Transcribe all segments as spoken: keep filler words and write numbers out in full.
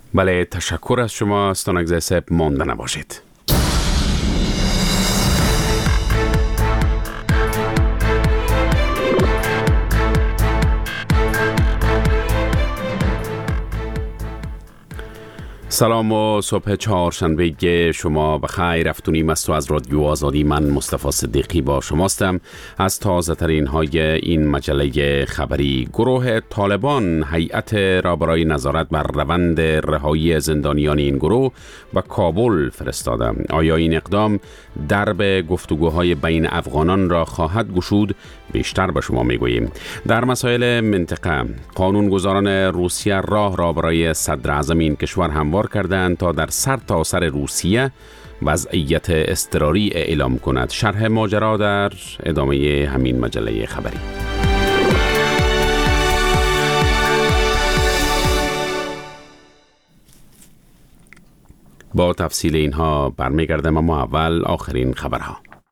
بله، تشکر از شما. استانگزه سب مانده نباشید. سلام و صبح چهارشنبه شما بخیر. افتونیم است و از رادیو آزادی من مصطفی صدیقی با شماستم. از تازه ترین های این مجله خبری، گروه طالبان هیئت را برای نظارت بر روند رهایی زندانیان این گروه و کابل فرستاده. آیا این اقدام درب گفتگوهای بین افغانان را خواهد گشود؟ بیشتر به شما میگوییم. در مسائل منطقه، قانونگذاران روسیه راه را برای صدر اعظم این کشور هموار کردند تا در سر تا سر روسیه وضعیت اضطراری اعلام کند. شرح ماجرا در ادامه همین مجله خبری. با تفصیل اینها برمیگردم، اما اول آخرین خبرها.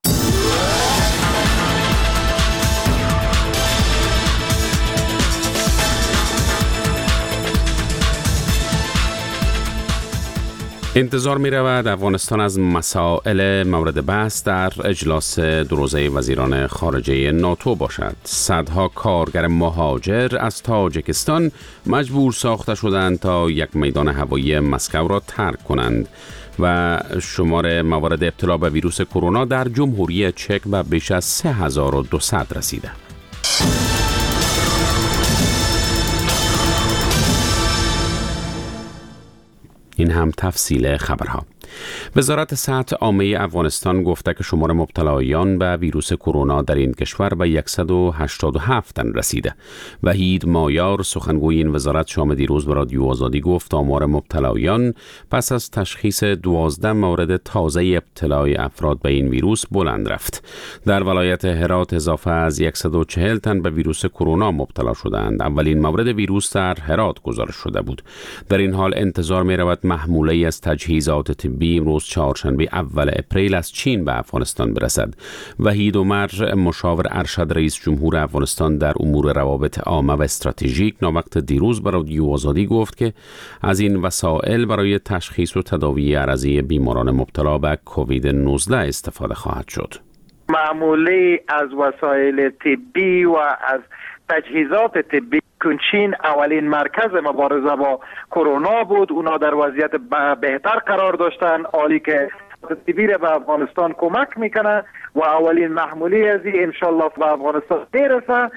انتظار می رود افغانستان از مسائل مورد بحث در اجلاس دو روزه وزیران خارجه ناتو باشد. صدها کارگر مهاجر از تاجیکستان مجبور ساخته شدند تا یک میدان هوایی مسکو را ترک کنند و شمار موارد ابتلا به ویروس کرونا در جمهوری چک به بیش از سه هزار و دویست رسیده. این هم تفصیل خبرها. وزارت صحت عامه افغانستان گفته که شمار مبتلایان به ویروس کرونا در این کشور به صد و هشتاد و هفت تن رسیده. وحید مایار سخنگوی این وزارت شام دیروز به رادیو آزادی گفت آمار مبتلایان پس از تشخیص دوازده مورد تازه ابتلای افراد به این ویروس بلند رفت. در ولایت هرات اضافه از صد و چهل تن به ویروس کرونا مبتلا شدند. اولین مورد ویروس در هرات گزارش شده بود. در این حال انتظار می رود محموله از تجهیزات طبی امروز چهارشنبه اول اپریل از چین به افغانستان برسد. وحید عمر مشاور ارشد رئیس جمهور افغانستان در امور روابط عامه و استراتژیک ناوقت دیروز به رادیو آزادی گفت که از این وسایل برای تشخیص و تداوی عرضه بیماران مبتلا به کووید نوزده استفاده خواهد شد. معموله از وسایل طبی و از تجهیزات طبی چین اولین مرکز مبارزه با کرونا بود. اونا در وضعیت بهتر قرار داشتن، حالی که طبی به افغانستان کمک میکنه و اولین محموله از این انشالله به افغانستان میرسه.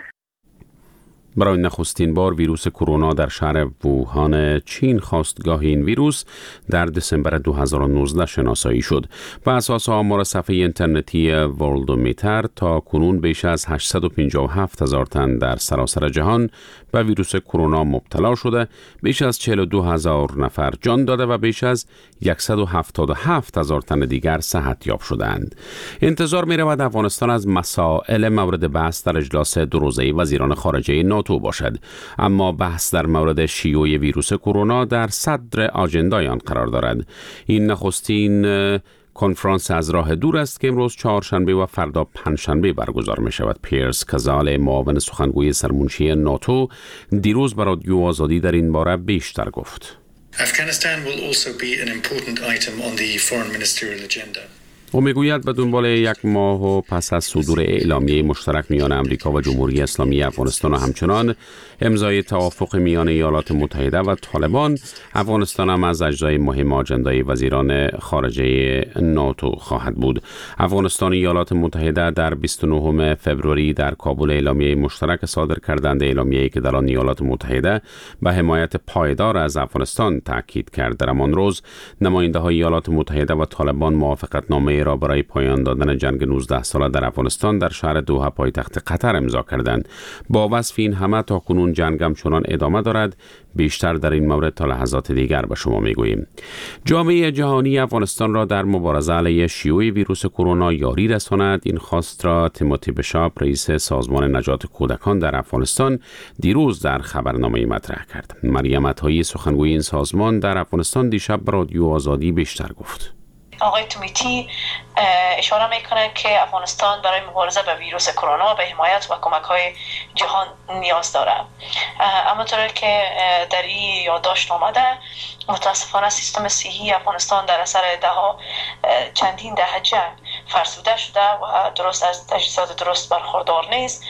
برای نخستین بار ویروس کرونا در شهر ووهان چین خاستگاه این ویروس در دسامبر دو هزار و نوزده شناسایی شد. بر اساس آمار صفحه اینترنتی ورلدومیتر تا کنون بیش از هشتصد و پنجاه و هفت هزار تن در سراسر جهان به ویروس کرونا مبتلا شده، بیش از چهل و دو هزار نفر جان داده و بیش از صد و هفتاد و هفت هزار تن دیگر صحت یاب شدند. انتظار می رود افغانستان از مسائل مورد بحث در اجلاس دو روزه وزیران خارجه ناتو باشد، اما بحث در مورد شیوع ویروس کرونا در صدر آژندای آن قرار دارد. این نخستین کنفرانس از راه دور است که امروز چهارشنبه و فردا پنجشنبه برگزار می شود. پیرس کزال، معاون سخنگوی سرمنشی ناتو، دیروز به رادیو آزادی در این باره بیشتر گفت. Afghanistan will also be an important item on the foreign ministerial agenda. او میگوید به دنبال یک ماه و پس از صدور اعلامیه مشترک میان امریکا و جمهوری اسلامی افغانستان و همچنان امضای توافق میان ایالات متحده و طالبان، افغانستان هم از اجزای مهم آجندای وزیران خارجه ناتو خواهد بود. افغانستان و ایالات متحده در بیست و نهم فوریه در کابل اعلامیه مشترک صادر کردند، اعلامیه‌ای که در آن ایالات متحده به حمایت پایدار از افغانستان تاکید کرد. در همان روز نماینده‌های ایالات متحده و طالبان موافقتنامه را برای پایان دادن جنگ نوزده ساله در افغانستان در شهر دوحه پایتخت قطر امضا کردند. با وصف این همه تاکنون جنگ همچنان ادامه دارد. بیشتر در این مورد تا لحظات دیگر به شما میگوییم. جامعه جهانی افغانستان را در مبارزه علیه شیوع ویروس کرونا یاری رساند. این خواست را تیموتی بشاپ، رئیس سازمان نجات کودکان در افغانستان، دیروز در خبرنامه مطرح کرد. مریم عطایی، سخنگوی این سازمان، در افغانستان دیشب به رادیو آزادی بیشتر گفت. آقای تومیتی اشاره میکنند که افغانستان برای مبارزه با ویروس کرونا به حمایت و کمک‌های جهان نیاز دارد. اما طور که در این یادداشت آمده، متاسفانه سیستم صحی افغانستان در اثر دهها چندین دهه جنگ فرسوده شده و درست از تجهیزات درست برخوردار نیست.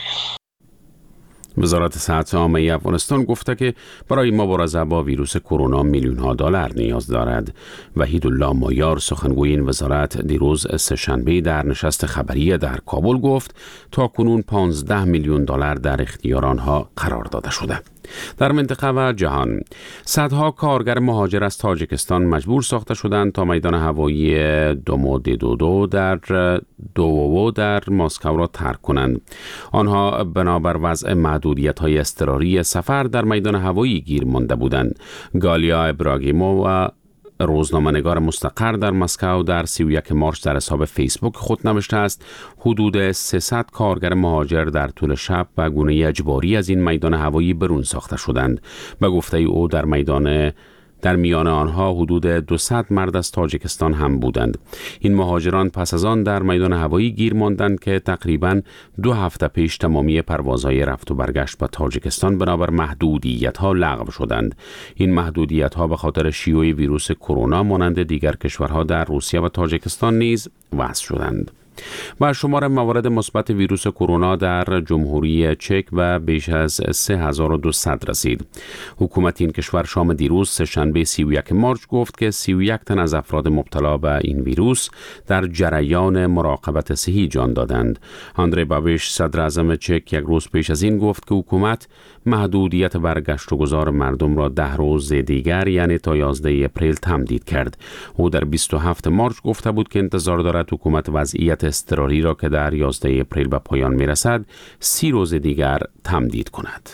وزارت صحت عامه افغانستان گفته که برای مبارزه با ویروس کرونا میلیون ها دلار نیاز دارد. وحید الله مایار سخنگوی این وزارت دیروز سه‌شنبه در نشست خبری در کابل گفت تا کنون پانزده میلیون دلار در اختیار آنها قرار داده شده. در منطقه و جهان صدها کارگر مهاجر از تاجیکستان مجبور ساخته شدند تا میدان هوایی دوموددودو در دووو در مسکو را ترک کنند. آنها بنابر وضع محدودیت‌های اضطراری سفر در میدان هوایی گیر مانده بودند. گالیا ابراگیمو و روزنامه‌نگار مستقر در مسکو در سی و یک مارس در حساب فیسبوک خود نوشته است حدود سیصد کارگر مهاجر در طول شب و گونه اجباری از این میدان هوایی برون ساخته شدند. به گفته او در میدان در میان آنها حدود دویست مرد از تاجیکستان هم بودند. این مهاجران پس از آن در میدان هوایی گیر ماندند که تقریباً دو هفته پیش تمامی پروازهای رفت و برگشت به تاجیکستان بنابر محدودیت‌ها لغو شدند. این محدودیت‌ها به خاطر شیوع ویروس کرونا مانند دیگر کشورها در روسیه و تاجیکستان نیز وضع شدند. و شمار موارد مثبت ویروس کرونا در جمهوری چک و بیش از سه هزار و دویست رسید. حکومت این کشور شام دیروز سه‌شنبه سی و یک مارس گفت که سی و یک تن از افراد مبتلا به این ویروس در جریان مراقبت صحی جان دادند. آندری بابیش صدر اعظم چک یک روز پیش از این گفت که حکومت محدودیت برگشت و گذار مردم را ده روز دیگر یعنی تا یازده اپریل تمدید کرد. او در بیست و هفتم مارس گفته بود که انتظار دارد حکومت وضعیت اضطراری را که در یازده اپریل به پایان میرسد سی روز دیگر تمدید کند.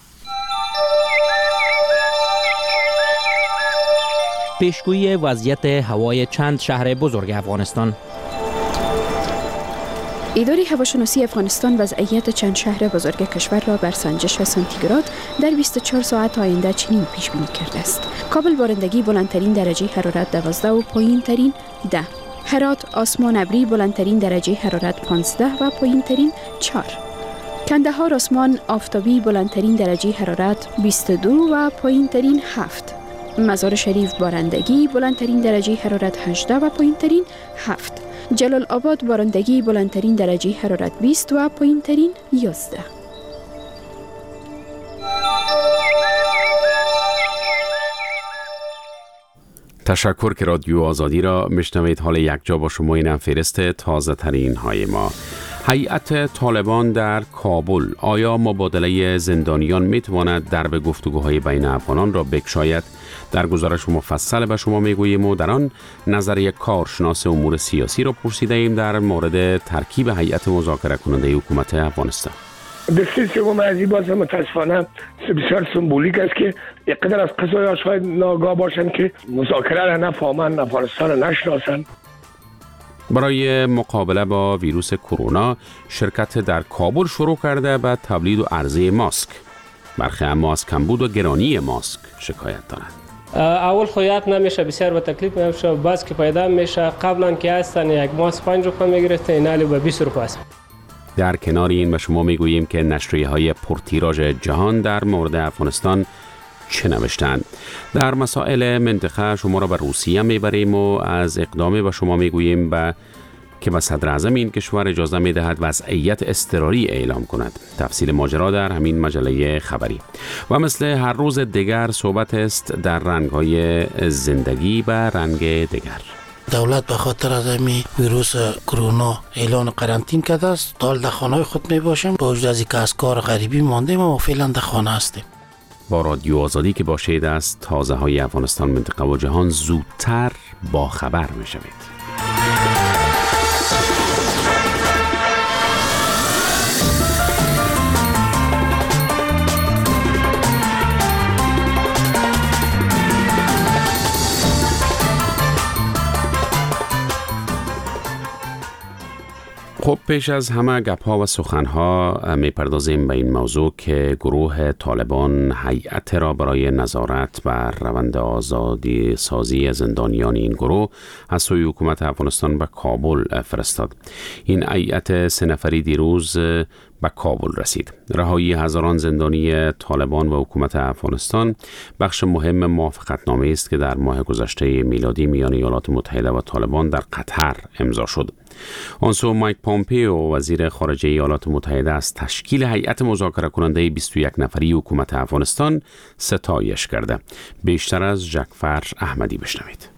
پیشگویی وضعیت هوای چند شهر بزرگ افغانستان. اداره هواشناسی افغانستان وضعیت چند شهر بزرگ کشور را بر سنجش سانتیگراد در بیست و چهار ساعت آینده چنین پیش بینی کرده است: کابل بارندگی بلندترین درجه حرارت دوازده و پایین ترین ده. هرات آسمان ابری بلندترین درجه حرارت پانزده و پایین ترین چهار. کندهار آسمان آفتابی بلندترین درجه حرارت بیست و دو و پایین ترین هفت. مزار شریف بارندگی بلندترین درجه حرارت هجده و پایین ترین هفت. جلال آباد بارندگی بلندترین درجه حرارت بیست و پایین ترین یازده. تشکر که رادیو آزادی را میشنوید. حال یک جا با شما اینم فهرست تازه ترین های ما. هیئت طالبان در کابل آیا مبادله زندانیان میتواند درب گفتگوهای بین افغانان را بگشاید؟ در گزارش مفصل به شما میگوییم و در آن نظر یک کارشناس امور سیاسی را پرسیده ایم در مورد ترکیب هیئت مذاکره کننده حکومت افغانستان. دسته سوم از این باز متاسفانه بسیار سمبولیک است که یقدر از قضایاش شاید ناگاه باشند که مذاکره را نفهمند، افغانستان را نشناسند. برای مقابله با ویروس کرونا شرکت در کابل شروع کرده به تولید و عرضه ماسک. برخی اما از کمبود و گرانی ماسک شکایت دارند. اول خویت نمیشه، بسیار با تکلیف میشه. بعض که پیدا میشه قبلا که هستن یک ماسک پنج روپیه میگرفت، این حالی به بیست روپیه است. در کنار این به شما میگوییم که نشریه های پرتیراژ جهان در مورد افغانستان چه نوشتند. در مسائل منطقه شما را به روسیه میبریم و از اقدامی به شما میگوییم به که به صدر اعظم این کشور اجازه میدهد وضعیت اضطراری اعلام کند. تفصیل ماجرا در همین مجله خبری. و مثل هر روز دیگر صحبت است در رنگ‌های زندگی و رنگ دیگر. دولت به خاطر از این ویروس کرونا اعلان قرنطینه کرده است. دال در خانه خود می باشیم. با وجود از اینکه از کار غریبی ماندیم و فعلا در خانه هستیم. با رادیو آزادی که باشید از تازه های افغانستان، منطقه و جهان زودتر با خبر می شوید. خب پیش از همه گپ‌ها و سخن‌ها می‌پردازیم به این موضوع که گروه طالبان هیئت را برای نظارت بر روند آزادی سازی زندانیان این گروه از سوی حکومت افغانستان به کابل فرستاد. این هیئت سه نفری دیروز به کابل رسید. رهایی هزاران زندانی طالبان و حکومت افغانستان بخش مهم موافقتنامه است که در ماه گذشته میلادی میان ایالات متحده و طالبان در قطر امضا شد. آنسو مایک پامپیو وزیر خارجه ایالات متحده از تشکیل هیئت مذاکره کننده بیست و یک نفری حکومت افغانستان ستایش کرده. بیشتر از جعفر احمدی بشنوید.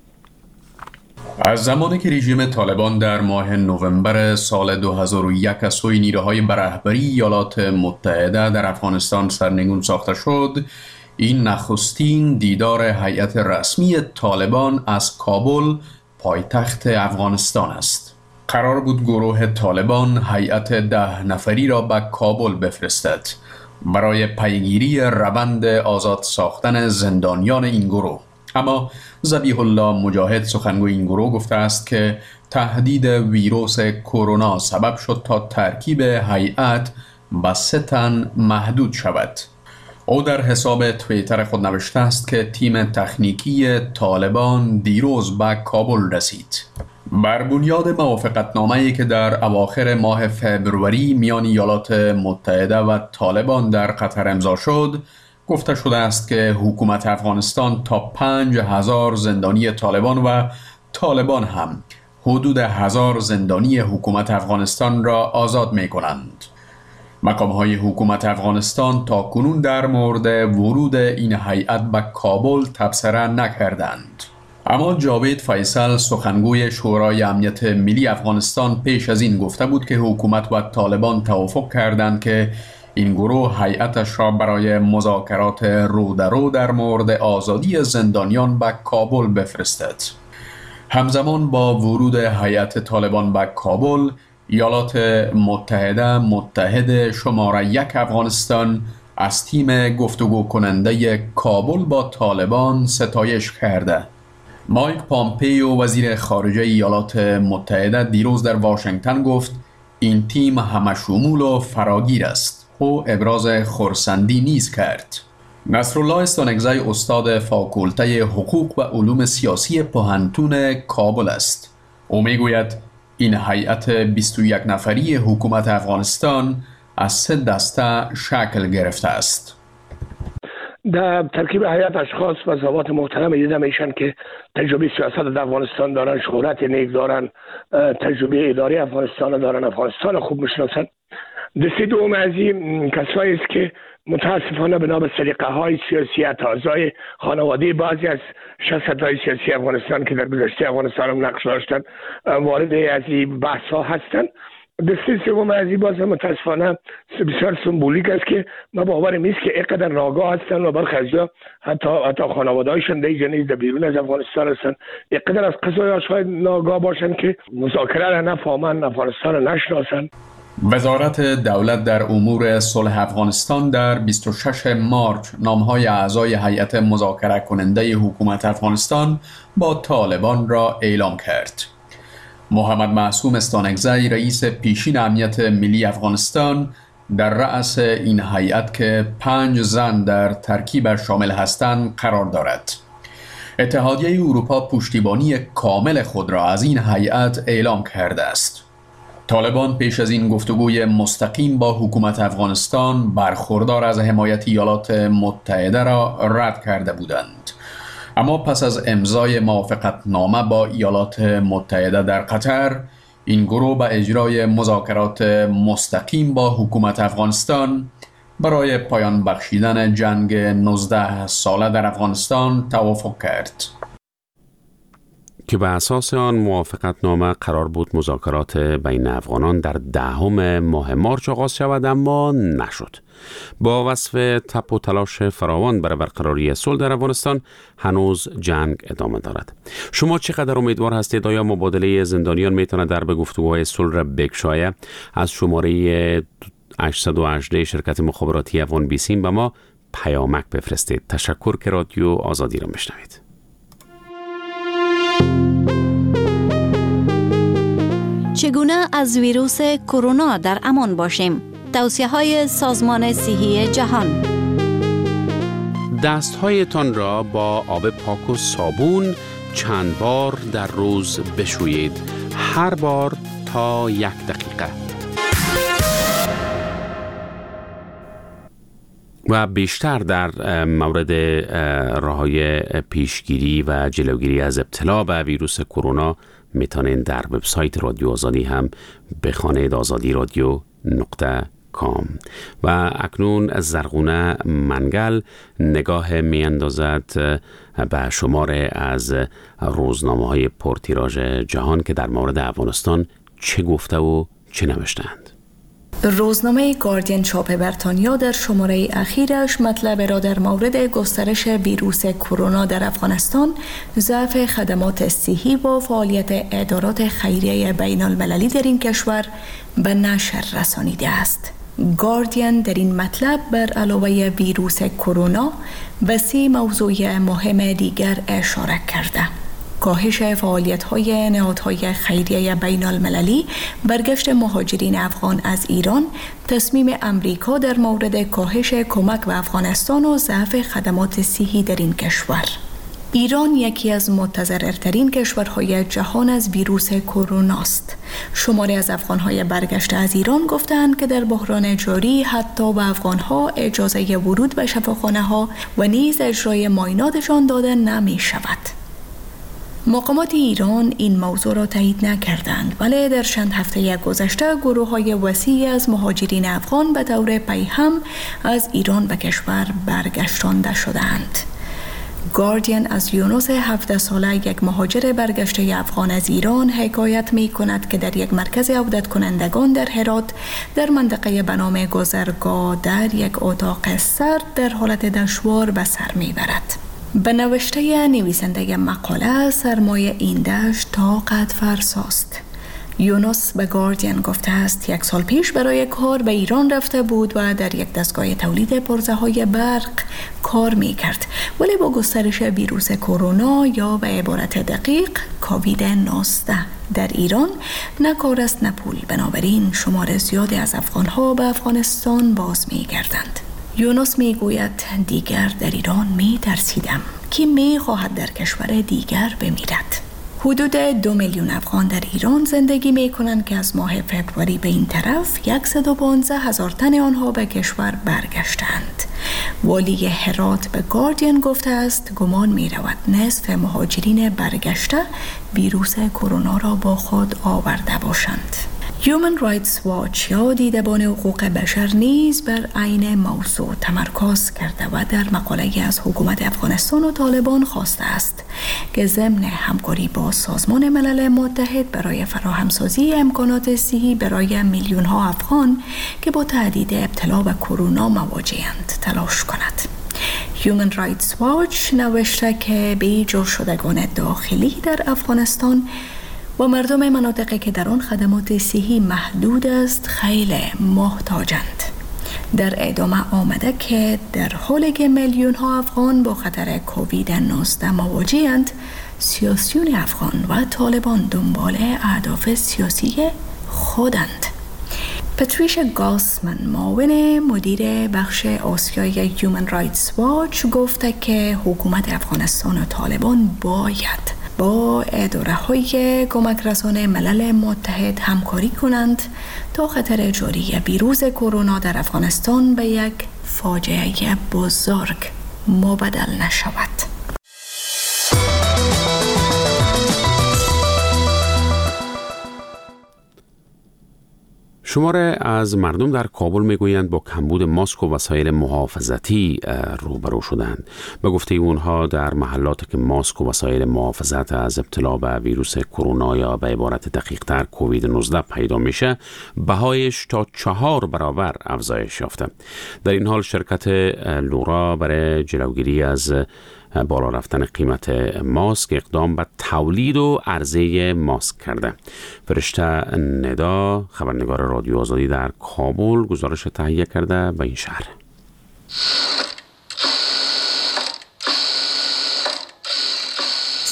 از زمانی که رژیم طالبان در ماه نوامبر سال دو هزار و یک از سوی نیروهای به رهبری ایالات متحده در افغانستان سرنگون ساخته شد، این نخستین دیدار هیئت رسمی طالبان از کابل پایتخت افغانستان است. قرار بود گروه طالبان هیئت ده نفری را به کابل بفرستد برای پیگیری روند آزاد ساختن زندانیان این گروه. اما ذبیح الله مجاهد سخنگوی این گروه گفته است که تهدید ویروس کرونا سبب شد تا ترکیب هیئت به سه تن محدود شود. او در حساب توییتر خود نوشته است که تیم تکنیکی طالبان دیروز به کابل رسید. بر بنیاد موافقتنامه‌ای که در اواخر ماه فوریه میان ایالات متحده و طالبان در قطر امضا شد، گفته شده است که حکومت افغانستان تا پنج هزار زندانی طالبان و طالبان هم حدود هزار زندانی حکومت افغانستان را آزاد می کنند. مقام‌های حکومت افغانستان تا کنون در مورد ورود این هیئت به کابل تبصره نکردند. اما جاوید فیصل سخنگوی شورای امنیت ملی افغانستان پیش از این گفته بود که حکومت و طالبان توافق کردند که این گروه هیئتش را برای مذاکرات رو در رو در مورد آزادی زندانیان به کابل بفرستد. همزمان با ورود هیئت طالبان به کابل، ایالات متحده متحد شماره یک افغانستان از تیم گفتگو کننده کابل با طالبان ستایش کرده. مایک پامپیو وزیر خارجه ایالات متحده دیروز در واشنگتن گفت این تیم همشمول و فراگیر است. او ابراز خرسندی نیز کرد. نصرالله استانکزی استاد فاکولته حقوق و علوم سیاسی پوهنتون کابل است. او میگوید این هیئت بیست و یک نفری حکومت افغانستان از سه دسته شکل گرفته است. در ترکیب هیئت اشخاص و ضوابط محترم دیده میشن که تجربه سیاست در افغانستان دارن، شهرت نیک دارن، تجربه اداری افغانستان دارن، افغانستان خوب میشناسن. دسته دوم از این کسایی است که متاسفانه بنا به سلیقه های سیاسی اعضای خانواده بعضی از شخصیت های سیاسی افغانستان که در گذشته افغانستان هم نقش داشتن وارد از این بحث ها هستند. دسته سوم از این باز متاسفانه بسیار سمبولیک است که ما باورم نیست که اینقدر ناگاه هستند و برخی از حتی حتی خانواده هایشان در جنیز در بیرون از افغانستان هستند، اینقدر از قضایا شاید ناگاه باشند که مذاکره را نفهمند، افغانستان را نشناسند. وزارت دولت در امور صلح افغانستان در بیست و ششم مارس نامهای اعضای هیئت مذاکره کننده حکومت افغانستان با طالبان را اعلام کرد. محمد معصوم استانکزی رئیس پیشین امنیت ملی افغانستان در رأس این هیئت که پنج زن در ترکیب شامل هستند قرار دارد. اتحادیه اروپا پشتیبانی کامل خود را از این هیئت اعلام کرده است. طالبان پیش از این گفتگوی مستقیم با حکومت افغانستان برخوردار از حمایت ایالات متحده را رد کرده بودند. اما پس از امضای موافقتنامه با ایالات متحده در قطر، این گروه به اجرای مذاکرات مستقیم با حکومت افغانستان برای پایان بخشیدن جنگ نوزده ساله در افغانستان توافق کرد. که به اساس آن موافقتنامه قرار بود مذاکرات بین افغانان در دهم ماه مارس آغاز شود، اما نشد. با وصف تپ و تلاش فراوان برای برقراری صلح در افغانستان هنوز جنگ ادامه دارد. شما چقدر امیدوار هستید آیا مبادله زندانیان میتونه در به گفتگوهای صلح را بکشایه؟ از شماره هشت یک هشت شرکت مخابراتی افغان بیسیم به ما پیامک بفرستید. تشکر که رادیو آزادی را میشنوید. چگونه از ویروس کرونا در امان باشیم؟ توصیه‌های سازمان صحی جهان. دستهایتان را با آب پاک و صابون چند بار در روز بشویید. هر بار تا یک دقیقه. و بیشتر در مورد راه‌های پیشگیری و جلوگیری از ابتلا به ویروس کرونا میتونین در وبسایت رادیو آزادی هم بخوانید، آزادی رادیو نقطه کام. و اکنون زرغونه منگل نگاه میاندازد به شماره از روزنامه های پرتیراژ جهان که در مورد افغانستان چه گفته و چه نوشتند. روزنامه گاردین چاپ بریتانیا در شماره اخیرش مطلب را در مورد گسترش ویروس کرونا در افغانستان، ضعف خدمات صحی و فعالیت ادارات خیریه بین المللی در این کشور به نشر رسانیده است. گاردین در این مطلب بر علاوه ویروس کرونا به سه موضوع مهم دیگر اشاره کرده: کاهش فعالیت‌های نهادهای خیریه بین المللی، برگشت مهاجرین افغان از ایران، تصمیم امریکا در مورد کاهش کمک به افغانستان و ضعف خدمات صحی در این کشور. ایران یکی از متضررترین کشورهای جهان از ویروس کرونا است. شماری از افغان‌های برگشته از ایران گفتند که در بحران جاری حتی به افغان‌ها اجازه ورود به شفاخانه‌ها و نیز اجرای معایناتشان داده نمی‌شود. مقامات ایران این موضوع را تایید نکردند، ولی در چند هفته گذشته گروه‌های وسیعی از مهاجرین افغان به طور پیهم از ایران به کشور برگشتانده شدند. گاردین از یونس هفده ساله، یک مهاجر برگشته افغان از ایران، حکایت می کند که در یک مرکز عودت کنندگان در هرات در منطقه به نام گذرگاه در یک اتاق سرد در حالت دشوار به سر می برد. به نوشته نویسنده مقاله، سرمایه این دشت طاقت فرساست. یونس به گاردین گفته است یک سال پیش برای کار به ایران رفته بود و در یک دستگاه تولید پرزه‌های برق کار می کرد، ولی با گسترش ویروس کرونا یا به عبارت دقیق کووید نوزده در ایران نه کار است نه پول، بنابراین شمار زیادی از افغان‌ها به افغانستان باز می گردند. یونس می گوید دیگر در ایران می ترسیدم که می خواهد در کشور دیگر بمیرد. حدود دو میلیون افغان در ایران زندگی می کنند که از ماه فبروری به این طرف صد و پانزده هزار تن آنها به کشور برگشتند. والی هرات به گاردین گفته است گمان می رود نصف مهاجرین برگشته ویروس کرونا را با خود آورده باشند. Human Rights Watch یا دیدبان حقوق بشر نیز بر عین موضوع تمرکز کرده و در مقاله‌ای از حکومت افغانستان و طالبان خواسته است که ضمن همکاری با سازمان ملل متحد برای فراهمسازی امکانات صحی برای میلیون‌ها افغان که با تهدید ابتلا به کرونا مواجه‌اند تلاش کند. Human Rights Watch نوشته که بی‌جا شدگان داخلی در افغانستان و مردم مناطقی که در آن خدمات صحی محدود است خیلی محتاجند. در ادامه آمده که در حالی که میلیون ها افغان با خطر کووید نوزده مواجه‌اند، سیاسیون افغان و طالبان دنبال اهداف سیاسی خودند. پتریشا گاسمن، معاون مدیر بخش آسیای Human Rights Watch، گفته که حکومت افغانستان و طالبان باید با اداره های کمک رسانه ملل متحد همکاری کنند تا خطر جاری ویروس کرونا در افغانستان به یک فاجعه بزرگ مبدل نشود. شماره از مردم در کابل میگویند با کمبود ماسک و وسایل محافظتی روبرو شدند. به گفته اونها در محلاتی که ماسک و وسایل محافظت از ابتلا به ویروس کرونا یا به عبارت دقیق‌تر کووید نوزده پیدا میشه، بهایش تا چهار برابر افزایش یافته. در این حال شرکت لورا برای جلوگیری از بالا رفتن قیمت ماسک اقدام به تولید و عرضه ماسک کرده. فرشته ندا، خبرنگار رادیو آزادی در کابل، گزارش تهیه کرده به این شهر.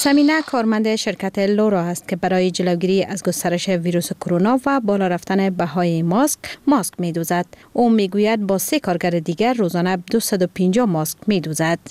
سمینا کارمند شرکت لورا است که برای جلوگیری از گسترش ویروس کرونا و بالا رفتن بهای ماسک ماسک می‌دوزد. او میگوید با سه کارگر دیگر روزانه دویست و پنجاه ماسک می‌دوزد.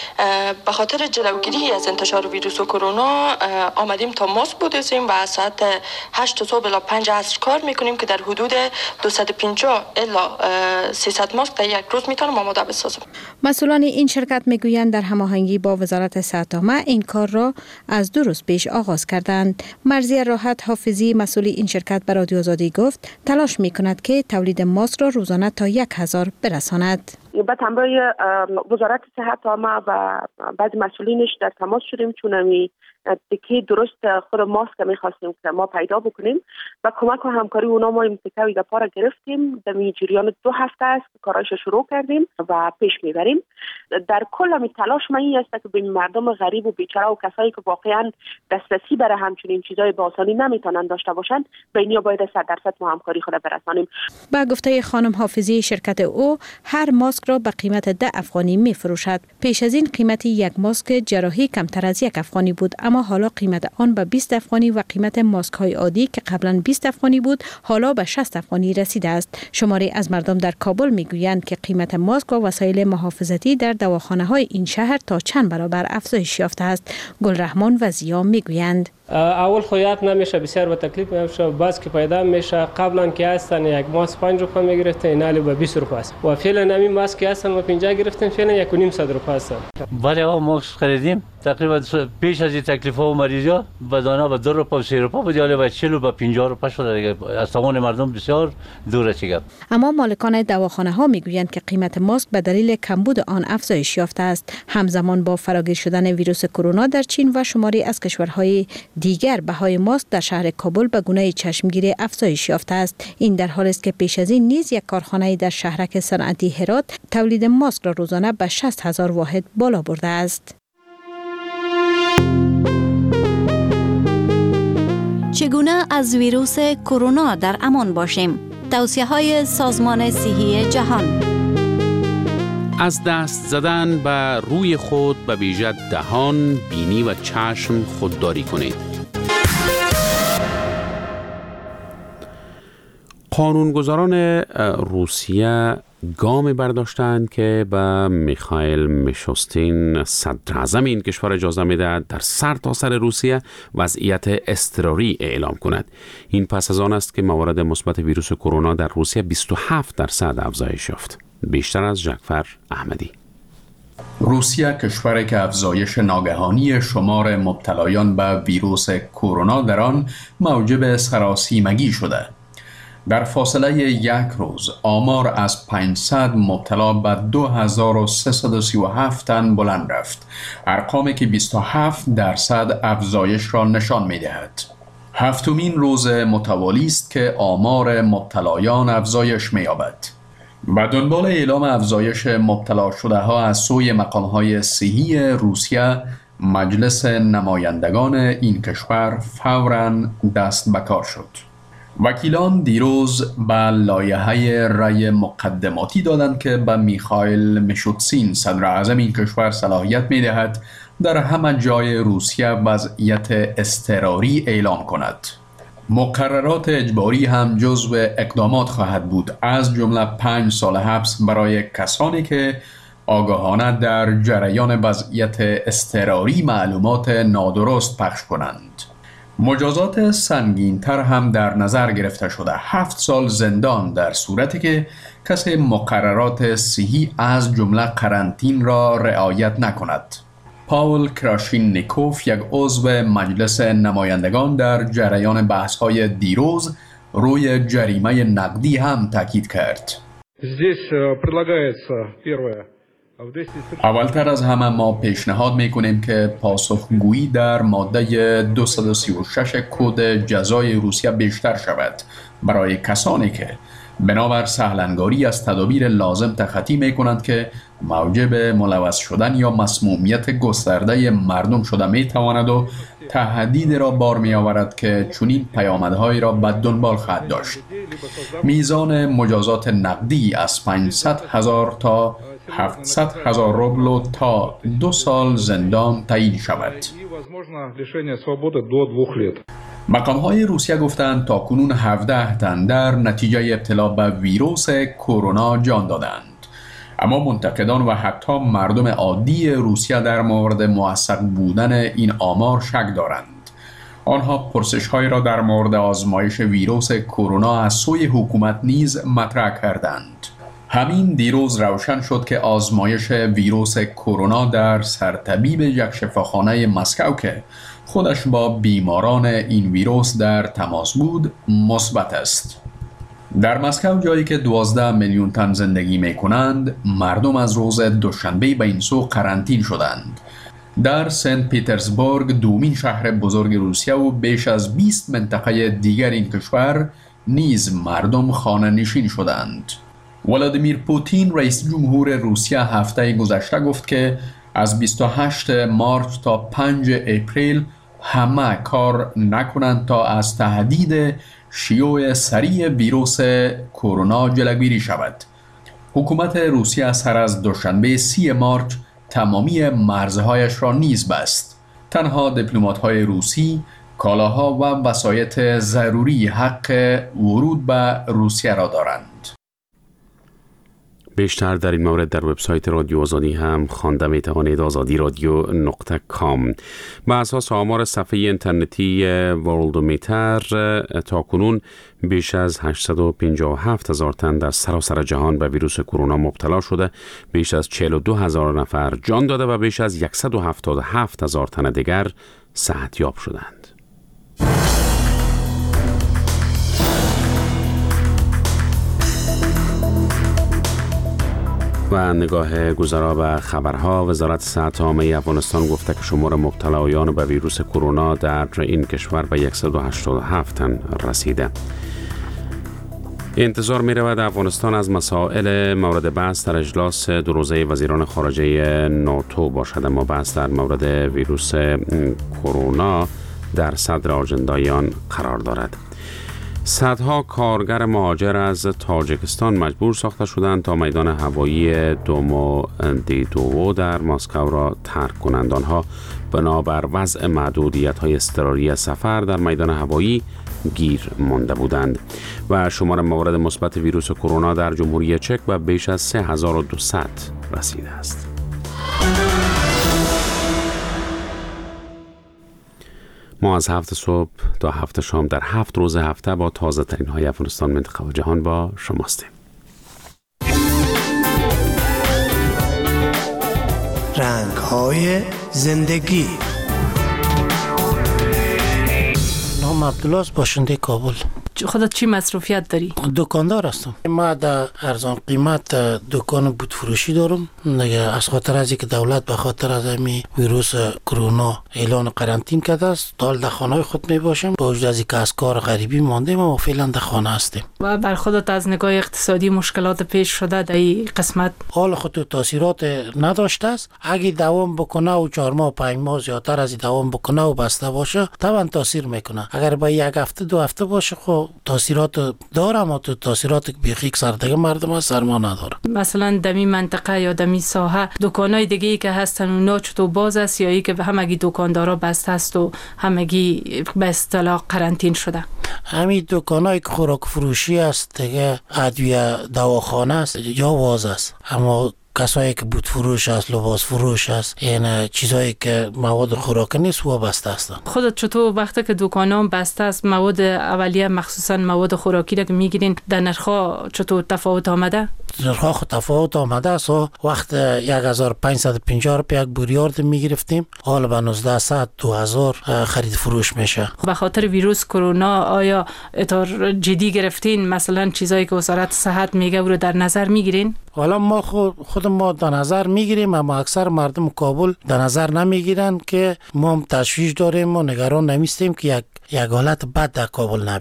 به خاطر جلوگیری از انتشار ویروس کرونا آمدیم تا ماسک بدوزیم و از ساعت هشت صبح الی پنج عصر کار میکنیم که در حدود دویست و پنجاه الی سیصد ماسک در یک روز میتونم آماده بسازم. مسئولان این شرکت میگویند در هماهنگی با وزارت صحت عامه این کار را از دو روز پیش آغاز کردند. مرضیه راحت حافظی مسئول این شرکت به رادیو آزادی گفت تلاش میکند که تولید ماسک را روزانه تا یک هزار برساند. به تنبیه وزارت صحت عامه و بعضی مسئولینش در تماس شدیم چون امی تکی درست خود ماسک میخواستیم که ما پیدا بکنیم و کمک و همکاری اونا ما این تکی دپا را گرفتیم. در جریان دو هفته است که کارایش شروع کردیم و پیش میبریم. در کل می تلاش ما این است که به مردم غریب و بیچاره و کسایی که واقعا دسترسی برای همچنین چیزای با آسانی نمیتونن داشته باشند به اینیا باید صد درصد ما همکاری خود برسانیم. با گفته خانم حافظی شرکت او هر ماسک را به قیمت ده افغانی میفروشد. پیش از این قیمت یک ماسک جراحی کمتر از یک افغانی بود، اما حالا قیمت آن به بیست افغانی و قیمت ماسک های عادی که قبلا بیست افغانی بود حالا به شصت افغانی رسیده است. شماری از مردم در کابل میگویند که قیمت ماسک و وسایل محافظتی در دواخانه های این شهر تا چند برابر افزایش یافته است. گلرحمان و زیا میگویند اول خویات نمیشه، بسیار با تکلیف نمیشه. باز که پیدا میشه قبلا که هستن یک ماسک پنج روپا میگرفته اینالی با بیست روپا است و فعلا نمی ماسک که هستن و پنجاه گرفتن فعلا یک و نیم صد روپا هستن. ولی آقا ماسک خریدیم تقریبا پیش از این تکلیف ها و مریضی ها بدانا با دو روپا و سه روپا بود، حالا با چهل و با پنجاه روپا شده دیگه. از توان مردم بسیار دوره چیگه. اما مالکان دواخانه ها میگویند که قیمت ماسک به دلیل کمبود آن افزایش یافته است. همزمان با فراگیر شدن ویروس کرونا در چین و شماری از کشورهای دیگر بهای ماسک در شهر کابل به گونه چشمگیری افزایش یافته است. این در حالی است که پیش از این نیز یک کارخانه در شهرک صنعتی هرات تولید ماسک را روزانه به شصت هزار واحد بالا برده است. چگونه از ویروس کرونا در امان باشیم؟ توصیه های سازمان صحی جهان. از دست زدن به روی خود به ویژه دهان، بینی و چشم خودداری کنید. قانونگذاران روسیه گام برداشتند که به میخائیل میشوستین صدر اعظم این کشور اجازه میدهد در سرتاسر سر روسیه وضعیت اضطراری اعلام کند. این پس از آن است که موارد مثبت ویروس کرونا در روسیه بیست و هفت درصد افزایش یافت. بیشتر از جعفر احمدی. روسیه کشوری که افزایش ناگهانی شمار مبتلایان به ویروس کرونا در آن موجب سراسیمگی شده. در فاصله یک روز آمار از پانصد مبتلا به دو هزار و سیصد و سی و هفت تن بلند رفت، ارقامی که بیست و هفت درصد افزایش را نشان می دهد. هفتمین روز متوالی است که آمار مبتلایان افزایش می یابد. به دنبال اعلام افزایش مبتلا شده ها از سوی مقام‌های صحی روسیه، مجلس نمایندگان این کشور فوراً دست به کار شد. وکیلان دیروز به لایحه رأی مقدماتی دادند که به میخائیل میشوتسین صدر اعظم این کشور صلاحیت می‌دهد در همه جای روسیه وضعیت اضطراری اعلام کند. مقررات اجباری هم جزو اقدامات خواهد بود، از جمله پنج سال حبس برای کسانی که آگاهانه در جریان وضعیت اضطراری معلومات نادرست پخش کنند. مجازات سنگین‌تر هم در نظر گرفته شده، هفت سال زندان در صورتی که کسی مقررات صحی از جمله قرنطین را رعایت نکند. پاول کراشینیکوف، یک عضو مجلس نمایندگان، در جریان بحث‌های دیروز روی جریمه نقدی هم تاکید کرد. اولتر از همه ما پیشنهاد میکنیم که پاسخگویی در ماده دویست و سی و شش کد جزای روسیه بیشتر شود برای کسانی که بنابر سهلنگاری از تدابیر لازم تخطی میکنند که موجب ملوث شدن یا مسمومیت گسترده مردم شده میتواند و تهدید را بار می آورد که چنین پیامدهایی را به دنبال خواهد داشت. میزان مجازات نقدی از پانصد هزار تا هفتصد هزار روبل تا دو سال زندان تعیین شود. مقام‌های روسیه گفتند تا کنون هفده تن در نتیجه ابتلا به ویروس کرونا جان دادند. اما منتقدان و حتی مردم عادی روسیه در مورد موثق بودن این آمار شک دارند. آنها پرسش‌هایی را در مورد آزمایش ویروس کرونا از سوی حکومت نیز مطرح کردند. همین دیروز روشن شد که آزمایش ویروس کرونا در سرطبیب یک شفاخانه مسکو که خودش با بیماران این ویروس در تماس بود مثبت است. در مسکو، جایی که دوازده میلیون تن زندگی می کنند، مردم از روز دوشنبه به این سو قرنطین شدند. در سنت پیترزبورگ، دومین شهر بزرگ روسیه و بیش از بیست منطقه دیگر این کشور، نیز مردم خانه نشین شدند. ولادیمیر پوتین رئیس جمهور روسیه هفته گذشته گفت که از بیست و هشتم مارس تا پنجم اپریل همه کار نکنند تا از تهدید شیوع سریع ویروس کرونا جلوگیری شود. حکومت روسیه سر از دوشنبه سی مارس تمامی مرزهایش را نیز بست. تنها دیپلمات‌های روسی کالاها و وسایط ضروری حق ورود به روسیه را دارند. بیشتر در این مورد در وبسایت رادیو آزادی هم خوانده می توانید. آزادی رادیو نقطه کام. با اساس آمار صفحه اینترنتی ورلدومیتر، تا کنون بیش از هشتصد و پنجاه و هفت هزار تن در سراسر جهان به ویروس کرونا مبتلا شده، بیش از چهل و دو هزار نفر جان داده و بیش از صد و هفتاد و هفت هزار تن دیگر صحتیاب شدند. و نگاه گذرا به خبرها، وزارت صحت عامه افغانستان گفته که شمار مبتلایان به ویروس کرونا در این کشور به صد و هشتاد و هفت تن رسیده. انتظار می رود افغانستان از مسائل مورد بحث در اجلاس دو روزه وزیران خارجه ناتو باشد، اما بحث در مورد ویروس کرونا در صدر آجندای آن قرار دارد. صدها کارگر مهاجر از تاجیکستان مجبور ساخته شدند تا میدان هوایی دومودیدوو در مسکو را ترک کنند. آنها بنابر وضع محدودیت‌های اضطراری سفر در میدان هوایی گیر مانده بودند. و شمار موارد مثبت ویروس کرونا در جمهوری چک به بیش از سه هزار و دویست رسیده است. ما از هفت صبح تا هفت شام در هفت روز هفته با تازه ترین های افغانستان، منطقه و جهان با شما هستیم. رنگ های زندگی. نام عبدالله، باشنده کابل. خودت چی مصروفیت داری؟ دکاندار هستم. ما در ارزان قیمت دکان بود فروشی دارم. دیگه از خاطر از اینکه دولت به خاطر از این ویروس کرونا اعلان قرنطینه کرده است، دال در خانه خود می باشم. با وجود از اینکه از کار غریبی مانده ما فعلا در خانه هستیم. و بر خودت از نگاه اقتصادی مشکلات پیش شده در این قسمت؟ حال خود تاثیرات نداشته است. اگه دوام بکنه و چهار ماه پنج ماه زیادتر از دوام بکنه و بسته باشه، طبعا تاثیر میکنه. اگر با یک هفته دو هفته باشه خب تاثیرات داره، اما تو تاثیرات بیخی سردگی مردم ها سرما نداره. مثلا دمی منطقه یا دمی ساحه دکانای دیگه ای که هستن اونا چطور باز است یا ای که همگی دکاندارا بسته است و همگی به اصطلاح قرنطینه شده؟ همین دکانای که خوراک فروشی است دیگه، ادویه دواخانه است یا باز است، اما کسایی که بود فروش است، لباس فروش است، این چیزایی که مواد خوراکی نیست وابسته است. خودت چطور وقتی که دکانام بسته است، مواد اولیه مخصوصا مواد خوراکی را که میگیرین در نرخ‌ها چطور تفاوت آمده؟ نرخ‌ها خود تفاوت آمده است. وقت یک هزار و پانصد و پنجاه روپیه یک بوریارد میگرفتیم، حالا به نوزده دو هزار خرید فروش میشه. به خاطر ویروس کرونا آیا اطار جدی گرفتین؟ مثلا چیزایی که وزارت صحت میگه رو در نظر میگیرین؟ حالا ما خود, خود ما در نظر میگیریم، اما اکثر مردم کابل در نظر نمیگیرن که ما هم تشویش داریم و نگران نمیستیم که یک یک حالت بد در کابل نبیاید.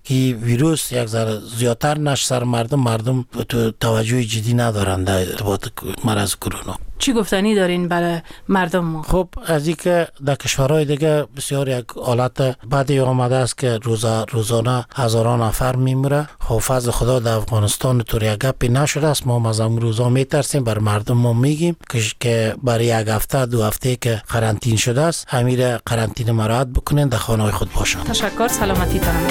که ویروس یک ذره زیادتر نش سر مردم مردم تو توجه جدی ندارن در ارتباط مرض کرونا. چی گفتنی دارین برای مردم ما؟ خب از اینکه در کشورهای دیگه بسیار یک حالت بدی آمده است که روزا روزانه هزاران نفر میمیره. خب فضل خدا در افغانستان طور یک گپی نشده است. ما از اون روزا میترسیم، بر مردم ما میگیم که برای یک هفته دو هفته که قرنطینه شده است همین قرنطینه مراعات بکنین، در خانه خود باشن. تشکر، سلامتی تان.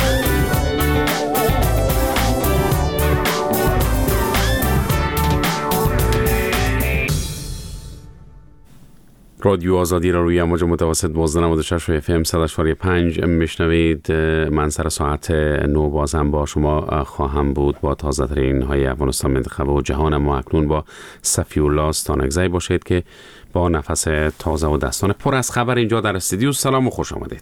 رادیو آزادی را روی امواج متوسط دوازده نود و شش و اف ام صد و شش و پنج میشنوید. من سر ساعت نو بازم با شما خواهم بود با تازه ترین های افغانستان، منطقه و جهان. ما اکنون با صفی الله استانکزی باشید که با نفس تازه و دستان پر از خبر اینجا در استودیو. سلام و خوش آمدید.